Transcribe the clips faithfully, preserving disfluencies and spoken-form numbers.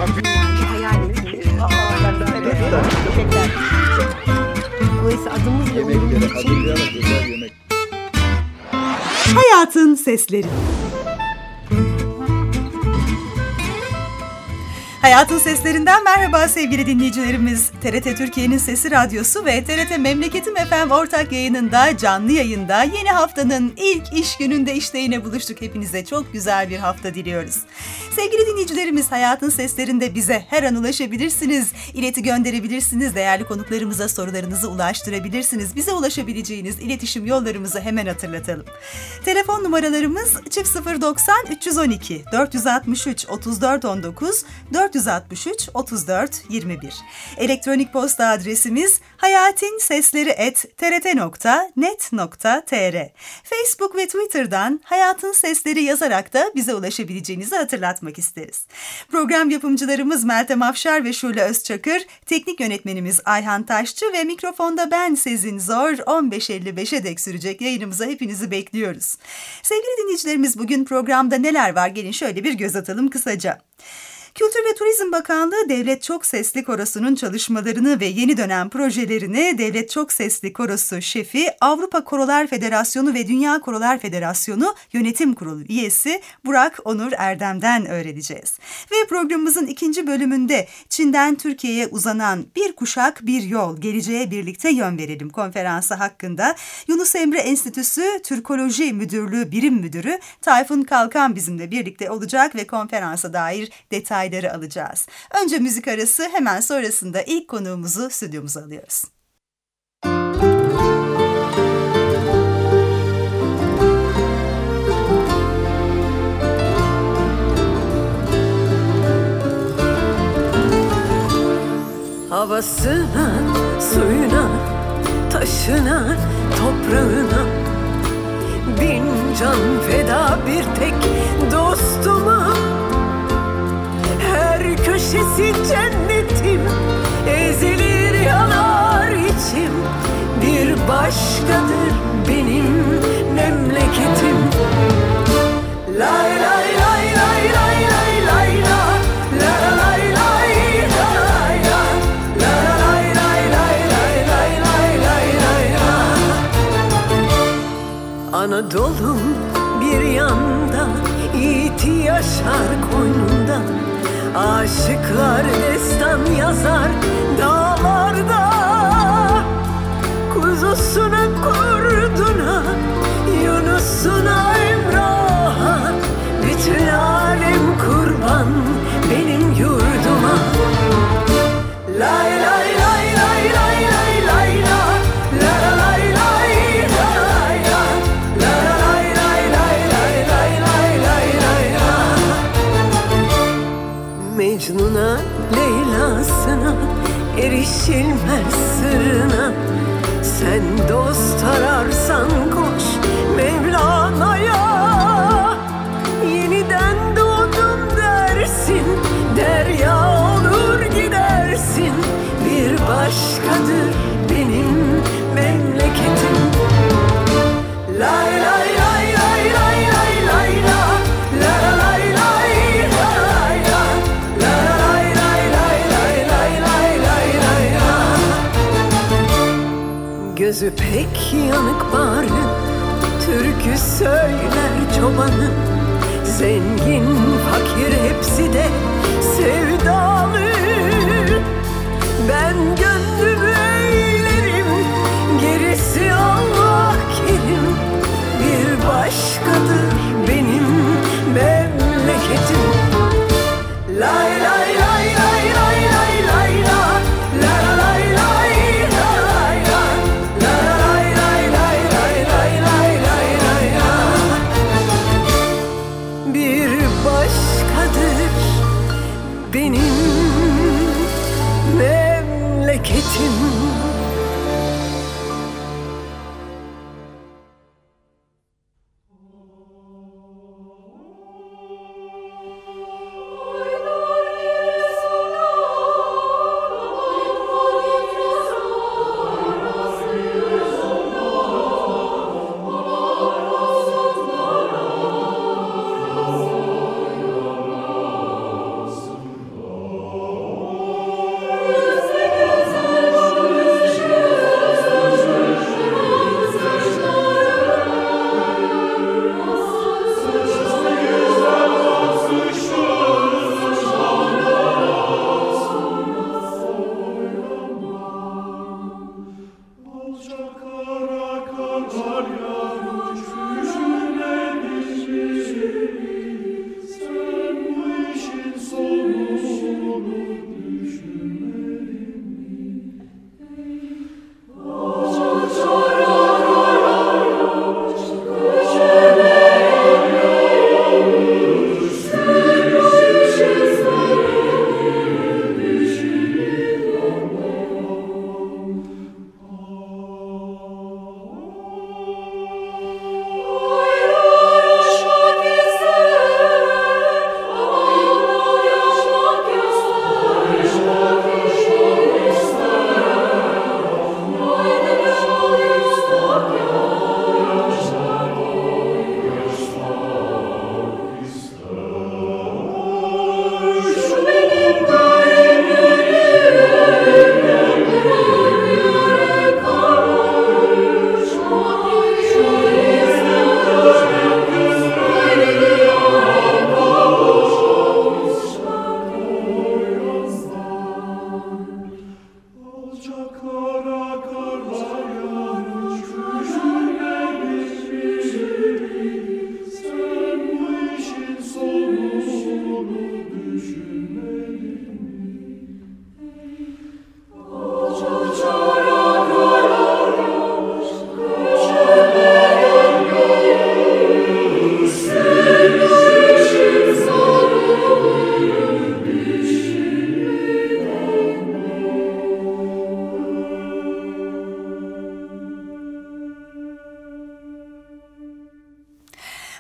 Dolayısıyla adımızla Yemekleri hazırlayarak özel yemek. Hayatın Sesleri. Hayatın Seslerinden merhaba sevgili dinleyicilerimiz. T R T Türkiye'nin Sesi Radyosu ve T R T Memleketim F M ortak yayınında, canlı yayında yeni haftanın ilk iş gününde işte yine buluştuk. Hepinize çok güzel bir hafta diliyoruz. Sevgili dinleyicilerimiz, Hayatın Seslerinde bize her an ulaşabilirsiniz. İleti gönderebilirsiniz. Değerli konuklarımıza sorularınızı ulaştırabilirsiniz. Bize ulaşabileceğiniz iletişim yollarımızı hemen hatırlatalım. Telefon numaralarımız çift sıfır doksan üç yüz on iki dört altı üç otuz dört on dokuz dört altı üç otuz dört yirmi bir. Elektronik posta adresimiz hayatinsesleri at t r t nokta net nokta t r. Facebook ve Twitter'dan Hayatın Sesleri yazarak da bize ulaşabileceğinizi hatırlatmak isteriz. Program yapımcılarımız Meltem Afşar ve Şule Özçakır, teknik yönetmenimiz Ayhan Taşçı ve mikrofonda ben Sezin Zor. on beş elli beşe dek sürecek yayınımıza hepinizi bekliyoruz. Sevgili dinleyicilerimiz, bugün programda neler var? Gelin şöyle bir göz atalım kısaca. Kültür ve Turizm Bakanlığı Devlet Çok Sesli Korosu'nun çalışmalarını ve yeni dönem projelerini Devlet Çok Sesli Korosu Şefi, Avrupa Korolar Federasyonu ve Dünya Korolar Federasyonu Yönetim Kurulu üyesi Burak Onur Erdem'den öğreneceğiz. Ve programımızın ikinci bölümünde Çin'den Türkiye'ye uzanan Bir Kuşak Bir Yol, Geleceğe Birlikte Yön Verelim konferansı hakkında Yunus Emre Enstitüsü Türkoloji Müdürlüğü Birim Müdürü Tayfun Kalkan bizimle birlikte olacak ve konferansa dair detayları alacağız. Önce müzik arası, hemen sonrasında ilk konuğumuzu stüdyomuza alıyoruz. Havasına, suyuna, taşına, toprağına bin can feda bir tek dostuma. Her köşesi cennetim, ezilir yanar içim. Bir başkadır benim memleketim. Lay lay lay lay lay lay lay la, la lay lay lay la, la lay lay lay lay lay lay lay lay la. Anadolu'm bir yanda, yiğit yaşar koynunda. Aşıklar destan yazar dağlarda. Kuzusuna kurduna, Yunus'una Emrah'a, bütün alem kurban benim yurduma. Lay lay lay lay lay lay lay la, la lay lay lay la, la lay lay lay lay lay lay lay lay la. Mecnun'a, Leyla'sına erişilmez sırrına. Sen dost ararsan koş Mevlana'ya. Yeniden doğdum dersin, derya olur gidersin. Bir başkadır benim memleketim. Lay lay lay lay lay lay lay la, la lay lay lay la, la lay lay lay lay lay lay lay lay la. Gözü pek yanık barı, türkü söyler çobanı. Zengin fakir hepsi de sevdalı. Ben gönlümü eğlerim, gerisi Allah kerim. Bir başkadır benim memleketim. Lay lay lay lay lay lay lay la, la lay lay lay la, la lay lay lay lay lay lay lay lay la. Bir başkadır benim memleketim.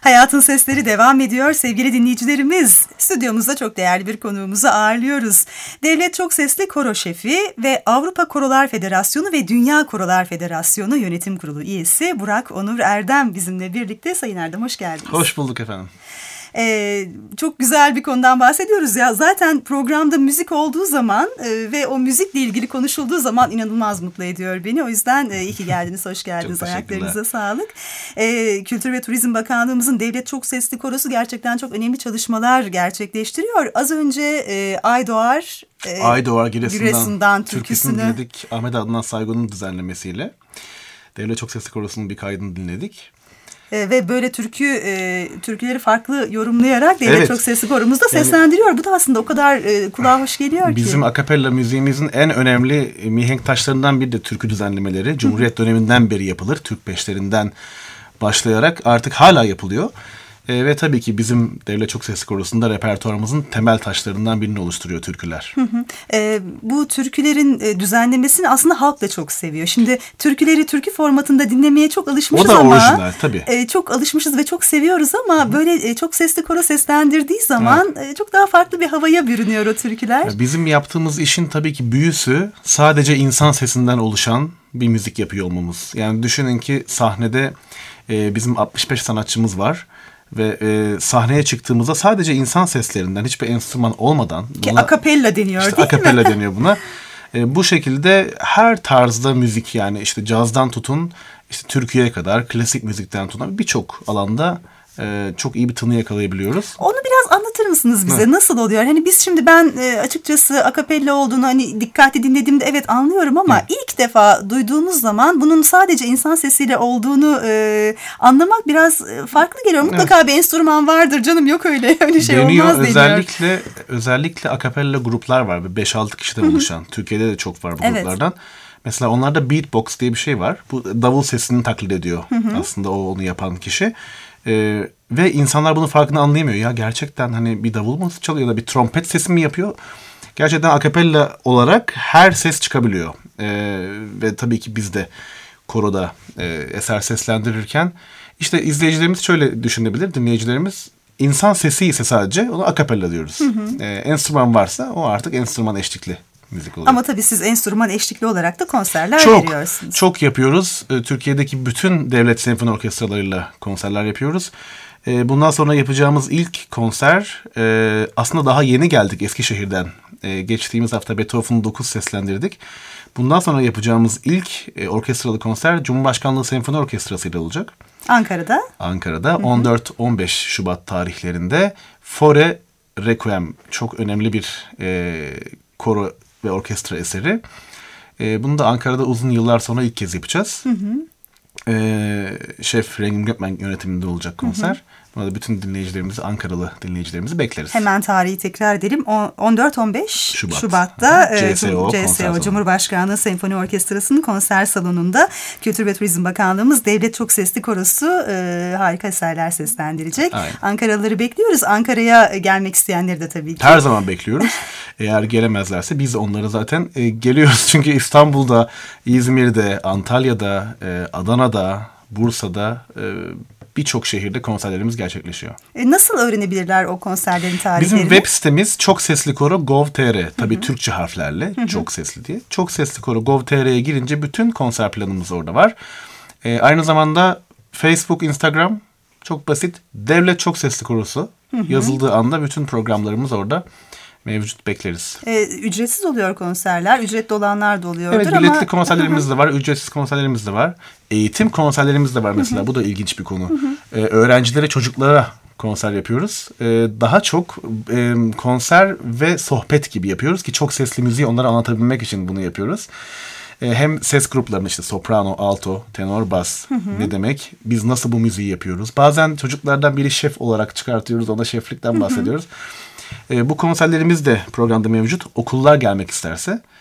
Hayatın Sesleri devam ediyor sevgili dinleyicilerimiz. Stüdyomuzda çok değerli bir konuğumuzu ağırlıyoruz. Devlet Çok Sesli Koro Şefi ve Avrupa Korolar Federasyonu ve Dünya Korolar Federasyonu Yönetim Kurulu üyesi Burak Onur Erdem bizimle birlikte. Sayın Erdem, hoş geldiniz. Hoş bulduk efendim. Ee, çok güzel bir konudan bahsediyoruz ya. Zaten programda müzik olduğu zaman e, ve o müzikle ilgili konuşulduğu zaman inanılmaz mutlu ediyor beni. O yüzden e, iyi ki geldiniz, hoş geldiniz. Ayaklarınıza sağlık. E, Kültür ve Turizm Bakanlığımızın Devlet Çok Sesli Korosu gerçekten çok önemli çalışmalar gerçekleştiriyor. Az önce e, Aydoğar, e, Aydoğar Giresun'dan, Giresun'dan türküsünü dinledik. Ahmet Adnan Saygun'un düzenlemesiyle. Devlet Çok Sesli Korosu'nun bir kaydını dinledik. E, ve böyle türkü e, türküleri farklı yorumlayarak Devlet evet. Çok Sesli Koromuzda seslendiriyor. Yani, bu da aslında o kadar e, kulağa hoş geliyor bizim ki. Bizim akapella müziğimizin en önemli mihenk taşlarından biri de türkü düzenlemeleri. Cumhuriyet döneminden beri yapılır. Türk beşlerinden başlayarak artık hala yapılıyor. E, ve tabii ki bizim Devlet Çok Sesli Korosu'nda repertuarımızın temel taşlarından birini oluşturuyor türküler. Hı hı. E, bu türkülerin e, düzenlemesini aslında halk da çok seviyor. Şimdi türküleri türkü formatında dinlemeye çok alışmışız ama. O da orijinal tabii. E, çok alışmışız ve çok seviyoruz ama hı. böyle e, çok sesli koro seslendirdiği zaman evet. e, çok daha farklı bir havaya bürünüyor o türküler. Ya bizim yaptığımız işin tabii ki büyüsü sadece insan sesinden oluşan bir müzik yapıyor olmamız. Yani düşünün ki sahnede e, bizim altmış beş sanatçımız var. Ve e, sahneye çıktığımızda sadece insan seslerinden, hiçbir enstrüman olmadan... Ki akapella deniyor işte değil akapella mi? Akapella deniyor buna. E, bu şekilde her tarzda müzik, yani işte cazdan tutun, işte türküye kadar, klasik müzikten tutun, birçok alanda e, çok iyi bir tını yakalayabiliyoruz. Onu biraz anlatır mısınız bize? Hı. Nasıl oluyor? Hani biz şimdi ben e, açıkçası akapella olduğunu hani dikkatli dinlediğimde evet anlıyorum ama Hı. ilk defa duyduğumuz zaman bunun sadece insan sesiyle olduğunu e, anlamak biraz farklı geliyor. Mutlaka evet. bir enstrüman vardır canım, yok öyle öyle şey deniyor, olmaz deniyor. Özellikle özellikle akapella gruplar var. beş altı kişiden oluşan. Türkiye'de de çok var bu evet. gruplardan. Mesela onlarda beatbox diye bir şey var. Bu davul sesini taklit ediyor. Hı hı. Aslında o onu yapan kişi. Ee, ve insanlar bunun farkını anlayamıyor. Ya gerçekten hani bir davul mu çalıyor ya da bir trompet sesi mi yapıyor? Gerçekten akapella olarak her ses çıkabiliyor. Ee, ve tabii ki biz de koroda e, eser seslendirirken işte izleyicilerimiz şöyle düşünebilir, dinleyicilerimiz. İnsan sesi ise sadece ona akapella diyoruz. Hı hı. Ee, enstrüman varsa o artık enstrüman eşlikli müzik oluyor. Ama tabii siz enstrüman eşlikli olarak da konserler çok, veriyorsunuz. Çok yapıyoruz. Türkiye'deki bütün devlet senfoni orkestralarıyla konserler yapıyoruz. Bundan sonra yapacağımız ilk konser, aslında daha yeni geldik Eskişehir'den. Geçtiğimiz hafta Beethoven'ı dokuz seslendirdik. Bundan sonra yapacağımız ilk orkestralı konser Cumhurbaşkanlığı Senfoni Orkestrası ile olacak. Ankara'da? Ankara'da on dört on beş Şubat tarihlerinde Fore Requiem, çok önemli bir e, koro ve orkestra eseri. E, bunu da Ankara'da uzun yıllar sonra ilk kez yapacağız. Hı hı. E, Şef Rengin Gökmen yönetiminde olacak konser. Hı hı. Buna da bütün dinleyicilerimizi, Ankaralı dinleyicilerimizi bekleriz. Hemen tarihi tekrar edelim. on dört on beş Şubat. Şubat'ta C S O, C S O Cumhurbaşkanlığı Senfoni Orkestrası'nın konser salonunda Kültür ve Turizm Bakanlığımız Devlet Çok Sesli Korosu e, harika eserler seslendirecek. Aynen. Ankaralıları bekliyoruz. Ankara'ya gelmek isteyenleri de tabii ki. Her zaman bekliyoruz. Eğer gelemezlerse biz onları zaten e, geliyoruz. Çünkü İstanbul'da, İzmir'de, Antalya'da, e, Adana'da, Bursa'da e, birçok şehirde konserlerimiz gerçekleşiyor. E nasıl öğrenebilirler o konserlerin tarihlerini? Bizim web sitemiz çok sesli koro nokta gov nokta tr. Tabii Hı-hı. Türkçe harflerle Hı-hı. çok sesli diye. çok sesli koro nokta gov nokta tr'ye girince bütün konser planımız orada var. E, aynı zamanda Facebook, Instagram çok basit. Devlet Çok Sesli Korosu Hı-hı. yazıldığı anda bütün programlarımız orada mevcut, bekleriz. E, ücretsiz oluyor konserler. Ücretli olanlar da oluyordur evet, ama. Evet, biletli konserlerimiz de var. Ücretsiz konserlerimiz de var. Eğitim konserlerimiz de var mesela. Hı hı. Bu da ilginç bir konu. Hı hı. Ee, öğrencilere, çocuklara konser yapıyoruz. Ee, daha çok e, konser ve sohbet gibi yapıyoruz ki çok sesli müziği onlara anlatabilmek için bunu yapıyoruz. Ee, hem ses gruplarının işte soprano, alto, tenor, bas hı hı. ne demek? Biz nasıl bu müziği yapıyoruz? Bazen çocuklardan biri şef olarak çıkartıyoruz. Ona şeflikten bahsediyoruz. Hı hı. E, bu konserlerimiz de programda mevcut. Okullar gelmek isterse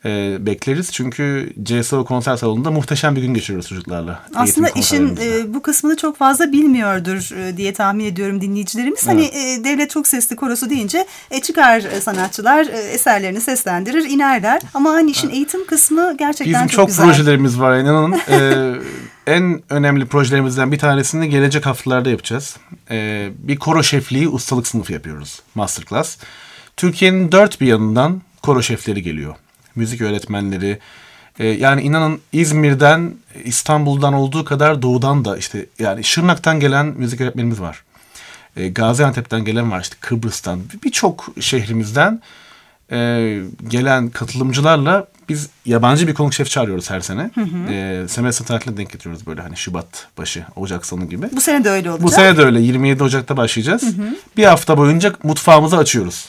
e, bekleriz. Çünkü C S O konser salonunda muhteşem bir gün geçiriyoruz çocuklarla. Aslında işin e, bu kısmını çok fazla bilmiyordur e, diye tahmin ediyorum dinleyicilerimiz. Evet. Hani e, devlet çok sesli korosu deyince e, çıkar e, sanatçılar e, eserlerini seslendirir, inerler. Ama hani işin evet. eğitim kısmı gerçekten Bizim çok, çok güzel. Bizim çok projelerimiz var inanın. e, en önemli projelerimizden bir tanesini gelecek haftalarda yapacağız. E, bir koro şefliği ustalık sınıfı yapıyoruz. Masterclass. Türkiye'nin dört bir yanından koro şefleri geliyor. Müzik öğretmenleri. E, yani inanın İzmir'den, İstanbul'dan olduğu kadar doğudan da işte yani Şırnak'tan gelen müzik öğretmenimiz var. E, Gaziantep'ten gelen var, işte Kıbrıs'tan, birçok şehrimizden e, gelen katılımcılarla biz yabancı bir konuk şef çağırıyoruz her sene. Hı hı. E, semestr tatiline denk getiriyoruz böyle hani Şubat başı, Ocak sonu gibi. Bu sene de öyle olacak. Bu sene de öyle. yirmi yedi Ocak'ta başlayacağız. Hı hı. Bir hafta boyunca mutfağımızı açıyoruz.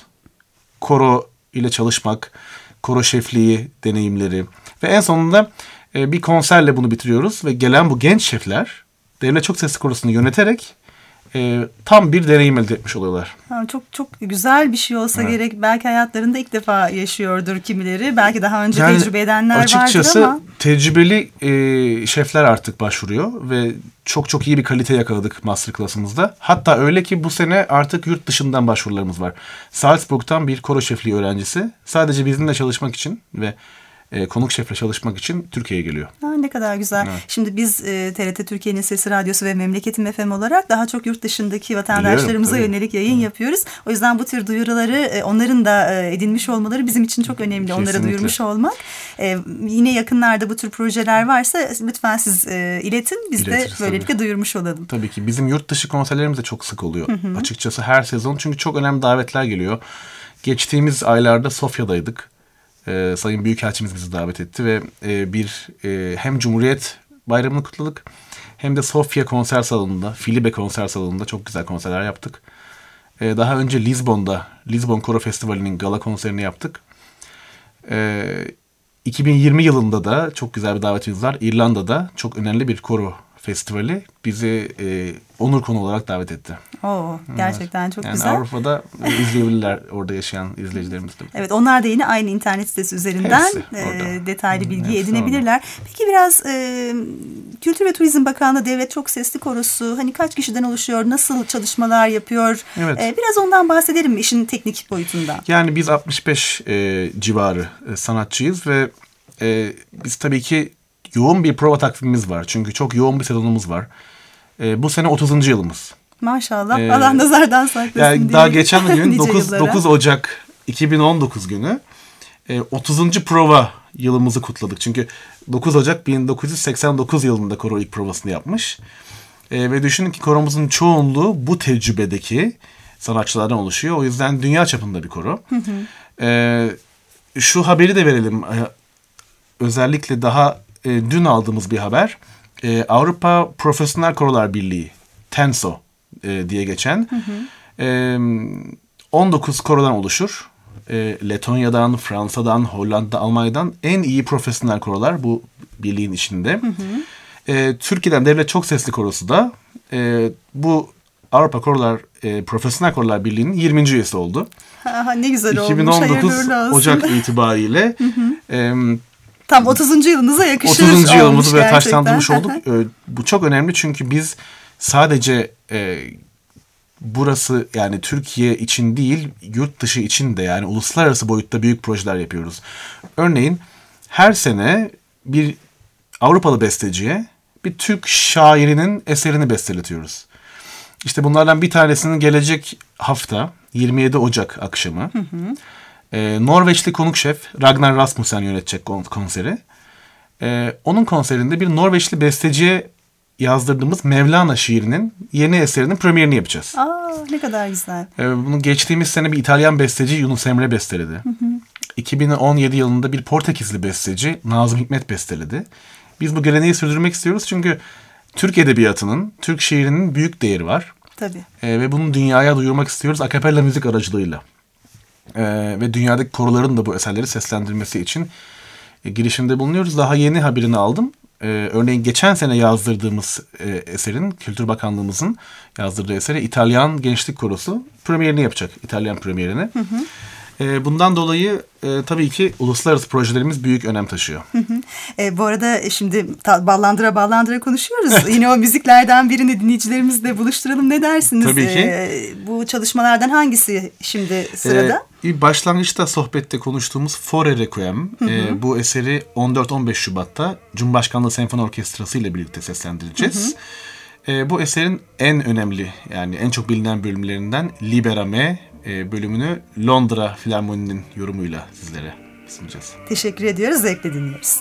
Koro ile çalışmak, koro şefliği deneyimleri ve en sonunda e, bir konserle bunu bitiriyoruz ve gelen bu genç şefler devlet çok sesli korosunu yöneterek e, tam bir deneyim elde etmiş oluyorlar. Ha, çok çok güzel bir şey olsa evet. gerek. Belki hayatlarında ilk defa yaşıyordur kimileri. Belki daha önce yani tecrübe edenler vardır ama. Açıkçası tecrübeli e, şefler artık başvuruyor ve çok çok iyi bir kalite yakaladık masterclass'ımızda. Hatta öyle ki bu sene artık yurt dışından başvurularımız var. Salzburg'tan bir koro şefliği öğrencisi sadece bizimle çalışmak için ve E, konuk şefle çalışmak için Türkiye'ye geliyor. Ha, ne kadar güzel. Evet. Şimdi biz e, T R T Türkiye'nin Sesi Radyosu ve Memleketim F M olarak daha çok yurt dışındaki vatandaşlarımıza Biliyorum, yönelik yayın Hı. yapıyoruz. O yüzden bu tür duyuruları e, onların da e, edinmiş olmaları bizim için çok önemli. Kesinlikle. Onlara duyurmuş olmak. E, yine yakınlarda bu tür projeler varsa lütfen siz e, iletin. Biz İletiriz, de böylelikle tabii. duyurmuş olalım. Tabii ki. Bizim yurt dışı konserlerimiz de çok sık oluyor. Hı hı. Açıkçası her sezon. Çünkü çok önemli davetler geliyor. Geçtiğimiz aylarda Sofya'daydık. Ee, Sayın Büyükelçimiz bizi davet etti ve e, bir e, hem Cumhuriyet Bayramı'nı kutladık hem de Sofya konser salonunda, Filibe konser salonunda çok güzel konserler yaptık. Ee, daha önce Lizbon'da, Lizbon Koro Festivali'nin gala konserini yaptık. Ee, iki bin yirmi yılında da çok güzel bir davetimiz var. İrlanda'da çok önemli bir koro festivali bizi e, onur konu olarak davet etti. Oo, gerçekten evet. çok yani güzel. Avrupa'da izleyebilirler orada yaşayan izleyicilerimiz de. Evet, onlar da yine aynı internet sitesi üzerinden e, detaylı bilgi Hepsi edinebilirler. Orada. Peki biraz e, Kültür ve Turizm Bakanlığı Devlet Çok Sesli Korosu hani kaç kişiden oluşuyor, nasıl çalışmalar yapıyor? Evet. E, biraz ondan bahsedelim mi işin teknik boyutundan? Yani biz altmış beş e, civarı e, sanatçıyız ve e, biz tabii ki yoğun bir prova takvimimiz var. Çünkü çok yoğun bir sezonumuz var. E, bu sene otuzuncu yılımız. Maşallah. Ee, Allah nazardan saklasın yani diye. Daha geçen gün dokuz Ocak iki bin on dokuz günü e, otuzuncu prova yılımızı kutladık. Çünkü dokuz Ocak bin dokuz yüz seksen dokuz yılında koro ilk provasını yapmış. E, ve düşünün ki koromuzun çoğunluğu bu tecrübedeki sanatçılardan oluşuyor. O yüzden dünya çapında bir koro. Hı hı. E, şu haberi de verelim. E, özellikle daha e, dün aldığımız bir haber. E, Avrupa Profesyonel Korolar Birliği, TENSO e, diye geçen hı hı. E, on dokuz korodan oluşur. E, Letonya'dan, Fransa'dan, Hollanda, Almanya'dan en iyi profesyonel korolar bu birliğin içinde. Hı hı. E, Türkiye'den Devlet Çok Sesli Korosu da e, bu Avrupa Korolar e, Profesyonel Korolar Birliği'nin yirminci üyesi oldu. Ha, ne güzel olmuş. iki bin on dokuz Ocak itibariyle. Hı hı. E, Tam otuzuncu yılınıza yakışır otuzuncu yılımızı böyle taşlandırmış olduk. E, bu çok önemli çünkü biz sadece e, burası yani Türkiye için değil yurt dışı için de yani uluslararası boyutta büyük projeler yapıyoruz. Örneğin her sene bir Avrupalı besteciye bir Türk şairinin eserini besteletiyoruz. İşte bunlardan bir tanesinin gelecek hafta yirmi yedi Ocak akşamı hı hı. E, Norveçli konuk şef Ragnar Rasmussen yönetecek konseri. E, onun konserinde bir Norveçli besteciye yazdırdığımız Mevlana şiirinin yeni eserinin premierini yapacağız. Aa, ne kadar güzel. Ee, bunu geçtiğimiz sene bir İtalyan besteci Yunus Emre besteledi. Hı hı. iki bin on yedi yılında bir Portekizli besteci Nazım Hikmet besteledi. Biz bu geleneği sürdürmek istiyoruz çünkü Türk edebiyatının, Türk şiirinin büyük değeri var. Tabii. Ee, ve bunu dünyaya duyurmak istiyoruz akapella müzik aracılığıyla. Ee, ve dünyadaki koroların da bu eserleri seslendirmesi için e, girişimde bulunuyoruz. Daha yeni haberini aldım. Ee, örneğin geçen sene yazdırdığımız e, eserin, Kültür Bakanlığımızın yazdırdığı eseri İtalyan Gençlik Korosu premierini yapacak. İtalyan premierini. Hı hı. E, bundan dolayı e, tabii ki uluslararası projelerimiz büyük önem taşıyor. E, bu arada şimdi ta, ballandıra ballandıra konuşuyoruz. Yine o müziklerden birini dinleyicilerimizle buluşturalım. Ne dersiniz? Tabii ki. E, bu çalışmalardan hangisi şimdi sırada? E, başlangıçta sohbette konuştuğumuz Fore Requiem. Hı hı. E, bu eseri on dört on beş Şubat'ta Cumhurbaşkanlığı Senfoni Orkestrası ile birlikte seslendireceğiz. Hı hı. E, bu eserin en önemli, yani en çok bilinen bölümlerinden Libera Me e, bölümünü Londra Filarmoni'nin yorumuyla sizlere sunacağız. Teşekkür ediyoruz. Zevkle dinliyoruz.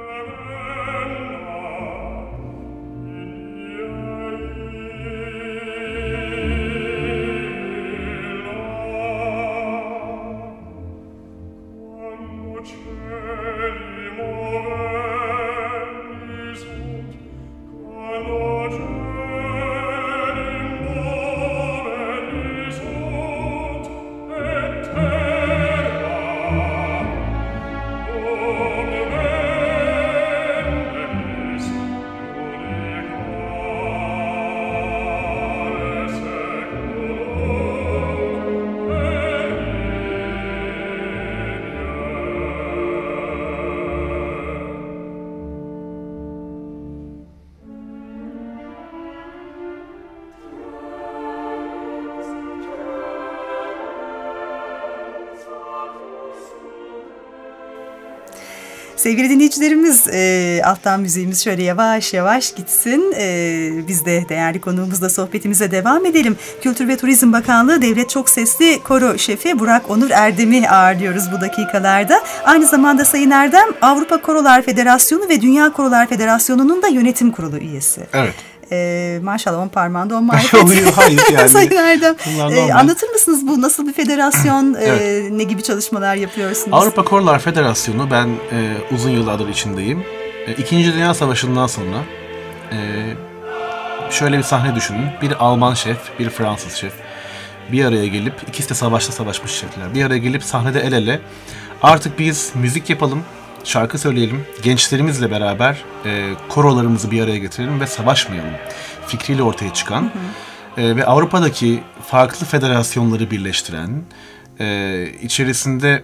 Sevgili dinleyicilerimiz, e, alttan müziğimiz şöyle yavaş yavaş gitsin. E, biz de değerli konuğumuzla sohbetimize devam edelim. Kültür ve Turizm Bakanlığı Devlet Çok Sesli Koro Şefi Burak Onur Erdem'i ağırlıyoruz bu dakikalarda. Aynı zamanda Sayın Erdem, Avrupa Korolar Federasyonu ve Dünya Korolar Federasyonu'nun da yönetim kurulu üyesi. Evet. Ee, maşallah on parmağında on marifet. Hayır yani. Sayın Erdem, ee, anlatır mısınız bu nasıl bir federasyon, evet. e, ne gibi çalışmalar yapıyorsunuz? Avrupa Korolar Federasyonu, ben e, uzun yıllardır içindeyim. E, İkinci Dünya Savaşı'ndan sonra e, şöyle bir sahne düşünün. Bir Alman şef, bir Fransız şef bir araya gelip, ikisi de savaşta savaşmış şefler, bir araya gelip sahnede el ele artık biz müzik yapalım, şarkı söyleyelim, gençlerimizle beraber e, korolarımızı bir araya getirelim ve savaşmayalım fikriyle ortaya çıkan, hı hı. E, ve Avrupa'daki farklı federasyonları birleştiren, e, içerisinde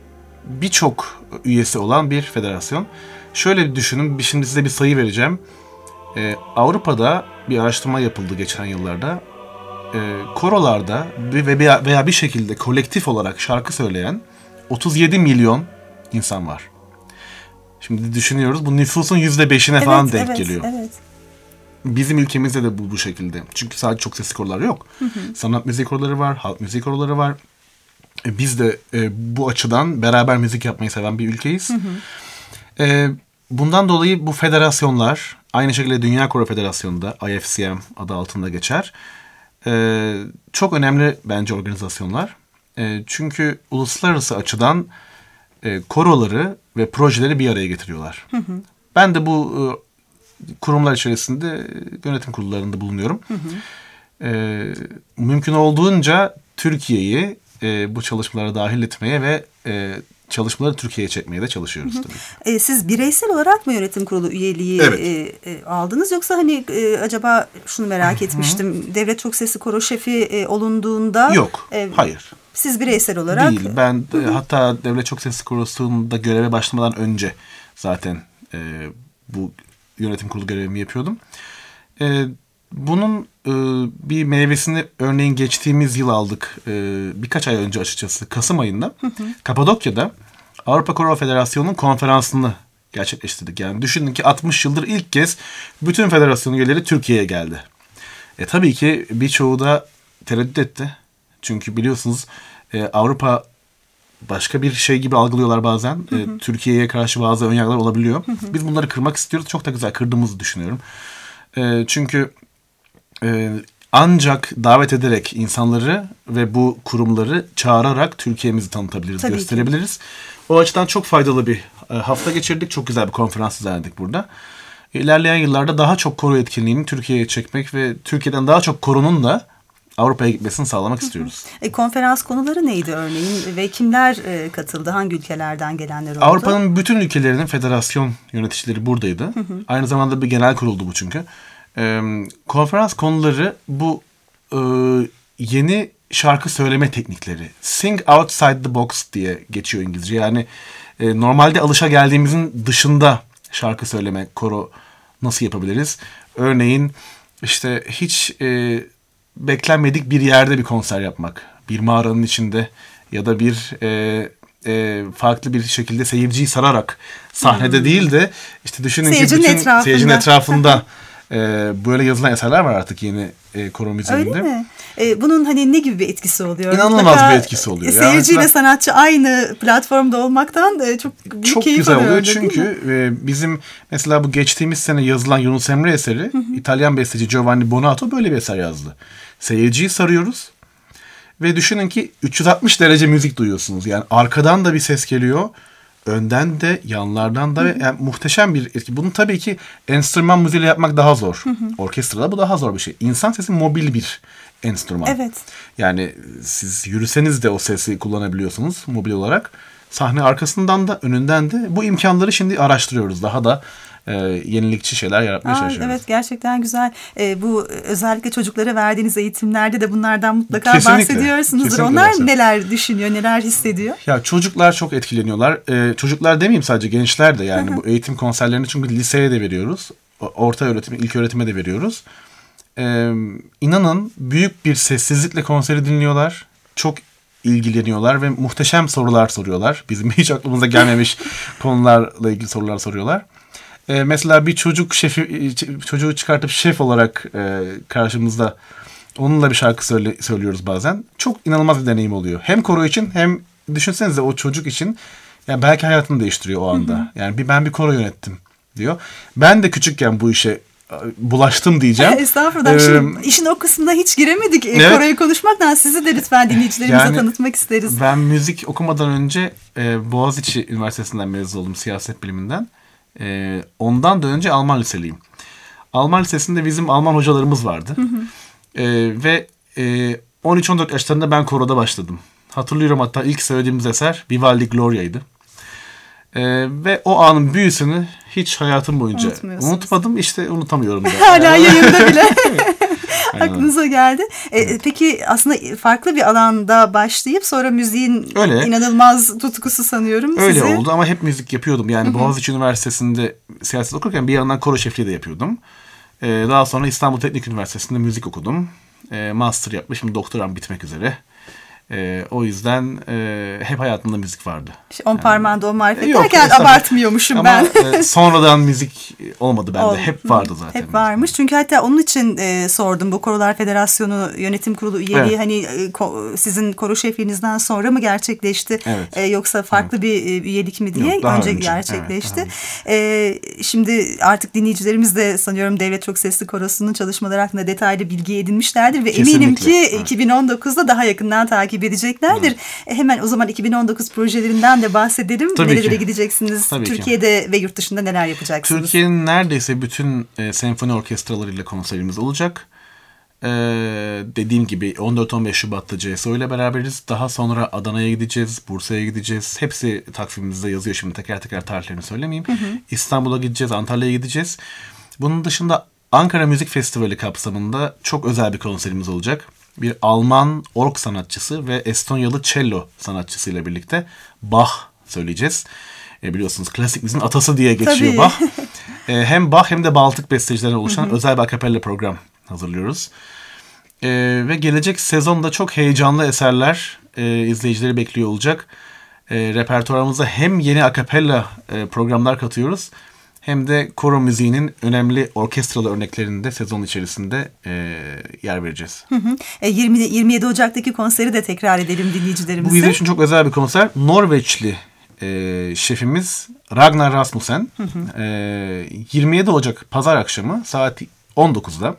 birçok üyesi olan bir federasyon. Şöyle düşünün, şimdi size bir sayı vereceğim. E, Avrupa'da bir araştırma yapıldı geçen yıllarda. E, korolarda veya, veya bir şekilde kolektif olarak şarkı söyleyen otuz yedi milyon insan var. Şimdi düşünüyoruz, bu nüfusun yüzde beşine evet, falan denk evet, geliyor. Evet. Bizim ülkemizde de bu bu şekilde. Çünkü sadece çok sesli korolar yok. Hı hı. Sanat müzik koroları var, halk müzik koroları var. E, biz de e, bu açıdan beraber müzik yapmayı seven bir ülkeyiz. Hı hı. E, bundan dolayı bu federasyonlar, aynı şekilde Dünya Koro Federasyonu da I F C M adı altında geçer. E, çok önemli bence organizasyonlar. E, çünkü uluslararası açıdan e, koroları ve projeleri bir araya getiriyorlar. Hı hı. Ben de bu e, kurumlar içerisinde yönetim kurullarında bulunuyorum. Hı hı. E, mümkün olduğunca Türkiye'yi e, bu çalışmalara dahil etmeye ve e, çalışmaları Türkiye'ye çekmeye de çalışıyoruz hı hı. tabii. E, siz bireysel olarak mı yönetim kurulu üyeliği evet. e, e, aldınız, yoksa hani e, acaba şunu merak etmiştim. Hı hı. Devlet Çok Sesli Koro Şefi e, olunduğunda yok, e, hayır. Siz bireysel olarak değil. Ben hı hı. hatta Devlet Çok Sesli Korosu'nda göreve başlamadan önce zaten e, bu yönetim kurulu görevimi yapıyordum. E, bunun e, bir meyvesini örneğin geçtiğimiz yıl aldık. E, birkaç ay önce açıkçası. Kasım ayında hı hı. Kapadokya'da Avrupa Koro Federasyonu'nun konferansını gerçekleştirdik. Yani düşünün ki altmış yıldır ilk kez bütün federasyon üyeleri Türkiye'ye geldi. E, tabii ki birçoğu da tereddüt etti. Çünkü biliyorsunuz e, Avrupa başka bir şey gibi algılıyorlar bazen. Hı hı. E, Türkiye'ye karşı bazı önyargılar olabiliyor. Hı hı. Biz bunları kırmak istiyoruz. Çok da güzel kırdığımızı düşünüyorum. E, çünkü e, ancak davet ederek insanları ve bu kurumları çağırarak Türkiye'mizi tanıtabiliriz, tabii gösterebiliriz. Ki. O açıdan çok faydalı bir e, hafta geçirdik. Çok güzel bir konferans düzenledik burada. İlerleyen yıllarda daha çok koro etkinliğini Türkiye'ye çekmek ve Türkiye'den daha çok koronun da Avrupa'ya gitmesini sağlamak istiyoruz. E, konferans konuları neydi örneğin ve kimler e, katıldı? Hangi ülkelerden gelenler oldu? Avrupa'nın bütün ülkelerinin federasyon yöneticileri buradaydı. Hı hı. Aynı zamanda bir genel kuruldu bu çünkü. E, konferans konuları bu e, yeni şarkı söyleme teknikleri. Sing outside the box diye geçiyor İngilizce. Yani e, normalde alışageldiğimizin dışında şarkı söyleme, koro nasıl yapabiliriz? Örneğin işte hiç e, beklenmedik bir yerde bir konser yapmak. Bir mağaranın içinde ya da bir e, e, farklı bir şekilde seyirciyi sararak sahnede hmm. değil de işte düşünün seyircinin ki bütün etrafında. seyircinin etrafında e, böyle yazılan eserler var artık yeni e, koro müziğinde. Öyle mi? E, bunun hani ne gibi bir etkisi oluyor? İnanılmaz Mutlaka bir etkisi oluyor. Seyirciyle yani sanatçı aynı platformda olmaktan e, çok büyük çok keyif güzel oluyor alıyor, çünkü e, bizim mesela bu geçtiğimiz sene yazılan Yunus Emre eseri hı hı. İtalyan besteci Giovanni Bonato böyle bir eser yazdı. Seyirciyi sarıyoruz ve düşünün ki üç yüz altmış derece müzik duyuyorsunuz. Yani arkadan da bir ses geliyor. Önden de yanlardan da hı hı. ve yani muhteşem bir etki. Bunu tabii ki enstrüman müziğiyle yapmak daha zor. Hı hı. Orkestrada bu daha zor bir şey. İnsan sesi mobil bir enstrüman. Evet. Yani siz yürüseniz de o sesi kullanabiliyorsunuz mobil olarak. Sahne arkasından da önünden de bu imkanları şimdi araştırıyoruz. Daha da e, yenilikçi şeyler yaratmaya Aa, çalışıyoruz. Evet, gerçekten güzel. E, bu özellikle çocuklara verdiğiniz eğitimlerde de bunlardan mutlaka Kesinlikle. bahsediyorsunuzdur. Kesinlikle Onlar bahsediyorum. neler düşünüyor, neler hissediyor? Ya çocuklar çok etkileniyorlar. Ee, çocuklar demeyeyim sadece gençler de yani bu eğitim konserlerini çünkü liseye de veriyoruz. Orta öğretime, ilk öğretime de veriyoruz. Ee, inanın büyük bir sessizlikle konseri dinliyorlar. Çok ilgileniyorlar ve muhteşem sorular soruyorlar. Bizim hiç aklımıza gelmemiş konularla ilgili sorular soruyorlar. Ee, mesela bir çocuk şefi, çocuğu çıkartıp şef olarak e, karşımızda onunla bir şarkı söyle, söylüyoruz bazen. Çok inanılmaz bir deneyim oluyor. Hem koro için hem düşünsenize o çocuk için yani belki hayatını değiştiriyor o anda. Hı hı. Yani bir ben bir koro yönettim diyor. Ben de küçükken bu işe bulaştım diyeceğim. Estağfurullah. Ee, Şimdi işin o kısmına hiç giremedik. Evet. Koroyu konuşmaktan sizi de lütfen dinleyicilerimize yani, tanıtmak isteriz. Ben müzik okumadan önce e, Boğaziçi Üniversitesi'nden mezun oldum siyaset biliminden. E, ondan da önce Alman liseliyim. Alman lisesinde bizim Alman hocalarımız vardı. Hı hı. Ee, ve e, on üç on dört yaşlarında ben koroda başladım. Hatırlıyorum hatta ilk söylediğimiz eser Vivaldi Gloria'ydı. Ee, ve o anın büyüsünü hiç hayatım boyunca unutmadım. İşte unutamıyorum da. Hala yayında bile. Aklınıza geldi. Ee, peki aslında farklı bir alanda başlayıp sonra müziğin Öyle. inanılmaz tutkusu sanıyorum Öyle sizi. Öyle oldu ama hep müzik yapıyordum. Yani Boğaziçi Üniversitesi'nde siyaset okurken bir yandan koro şefliği de yapıyordum. Ee, daha sonra İstanbul Teknik Üniversitesi'nde müzik okudum. Ee, master yapmışım. Doktoram bitmek üzere. Ee, o yüzden e, hep hayatımda müzik vardı. İşte on yani, parmağında on marifet derken abartmıyormuşum ama, ben. Ama e, sonradan müzik olmadı bende. Ol, hep vardı zaten. Hep varmış. Çünkü hatta onun için e, sordum. Bu Korolar Federasyonu Yönetim Kurulu üyeliği evet. hani e, ko, sizin koro şefliğinizden sonra mı gerçekleşti? Evet. E, yoksa farklı evet. bir e, üyelik mi diye Yok, önce, önce gerçekleşti. Evet, e, şimdi artık dinleyicilerimiz de sanıyorum Devlet Çok Sesli Korosu'nun çalışmaları hakkında detaylı bilgi edinmişlerdir ve Kesinlikle. eminim ki evet. iki bin on dokuzda daha yakından takip edeceklerdir. Evet. Hemen o zaman iki bin on dokuz projelerinden de bahsedelim. Tabii Nerelere ki. gideceksiniz? Tabii Türkiye'de ki. ve yurt dışında neler yapacaksınız? Türkiye'nin neredeyse bütün e, senfoni orkestralarıyla konserimiz olacak. E, dediğim gibi on dört on beş Şubat'ta C S O ile beraberiz. Daha sonra Adana'ya gideceğiz, Bursa'ya gideceğiz. Hepsi takvimimizde yazıyor, şimdi teker teker tarihlerini söylemeyeyim. Hı hı. İstanbul'a gideceğiz, Antalya'ya gideceğiz. Bunun dışında Ankara Müzik Festivali kapsamında çok özel bir konserimiz olacak. Bir Alman org sanatçısı ve Estonyalı cello sanatçısıyla birlikte Bach söyleyeceğiz. E biliyorsunuz klasik müziğin atası diye geçiyor Tabii. Bach. E, hem Bach hem de Baltık bestecilerine oluşan hı hı. özel bir akapella program hazırlıyoruz. E, ve gelecek sezonda çok heyecanlı eserler e, izleyicileri bekliyor olacak. E, repertuarımıza hem yeni akapella e, programlar katıyoruz hem de koro müziğinin önemli orkestralı örneklerini de sezon içerisinde e, yer vereceğiz. Hı hı. E, yirmi, yirmi yedi Ocak'taki konseri de tekrar edelim dinleyicilerimize. Bu bizim için çok özel bir konser. Norveçli e, şefimiz Ragnar Rasmussen hı hı. E, yirmi yedi Ocak Pazar akşamı saat on dokuzda